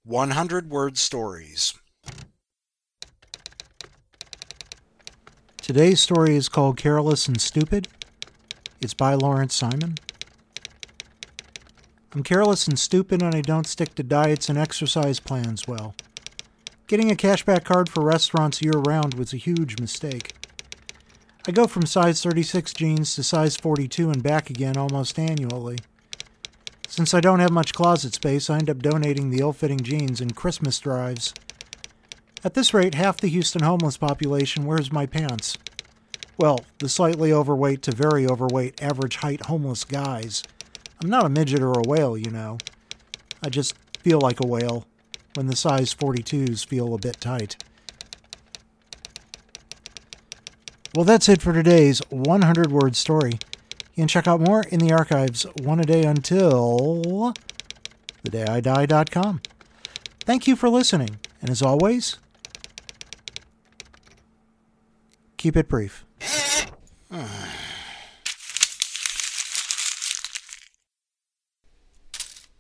100-word stories. Today's story is called Careless and Stupid. It's by Lawrence Simon. I'm careless and stupid and I don't stick to diets and exercise plans well. Getting a cashback card for restaurants year-round was a huge mistake. I go from size 36 jeans to size 42 and back again almost annually. Since I don't have much closet space, I end up donating the ill-fitting jeans in Christmas drives. At this rate, half the Houston homeless population wears my pants. Well, the slightly overweight to very overweight average height homeless guys. I'm not a midget or a whale, you know. I just feel like a whale when the size 42s feel a bit tight. Well, that's it for today's 100-word story. You can check out more in the archives, one a day until thedayidie.com. Thank you for listening, and as always, keep it brief.